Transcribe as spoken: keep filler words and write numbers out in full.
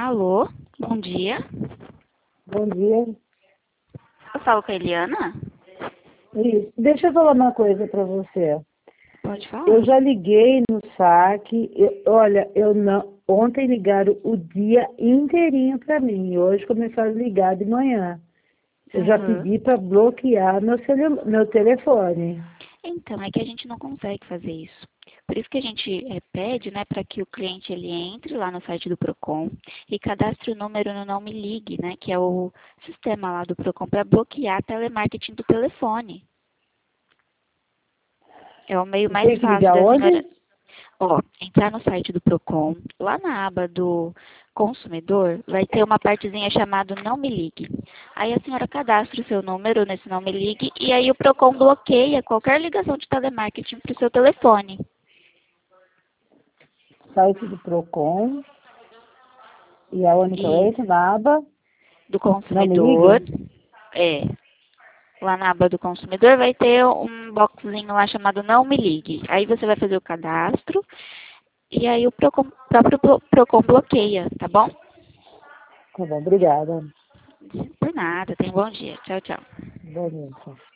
Alô, bom dia. Bom dia. Eu falo com a Eliana? Isso. Deixa eu falar uma coisa para você. Pode falar. Eu já liguei no saque. eu- olha, eu não. Ontem ligaram o dia inteirinho para mim. E hoje começaram a ligar de manhã. Eu já Aham. pedi para bloquear meu, celu- meu telefone. Então, é que a gente não consegue fazer isso. Por isso que a gente eh, pede, né, para que o cliente ele entre lá no site do Procon e cadastre o número no Não Me Ligue, né, que é o sistema lá do Procon para bloquear telemarketing do telefone. É o meio mais Tem que fácil ligar da senhora. onde? Ó, entrar no site do Procon, lá na aba do consumidor, vai ter uma partezinha chamada Não Me Ligue. Aí a senhora cadastra o seu número nesse Não Me Ligue e aí o Procon bloqueia qualquer ligação de telemarketing para o seu telefone. Site do Procon. E aonde que eu E entro? Na aba? do Não me consumidor, ligue? é, lá na aba do consumidor vai ter um boxzinho lá chamado Não Me Ligue. Aí você vai fazer o cadastro e aí o Procon, próprio Pro- Procon bloqueia, tá bom? Tá bom, obrigada. Por nada, tenha um bom dia. Tchau, tchau. Bonito.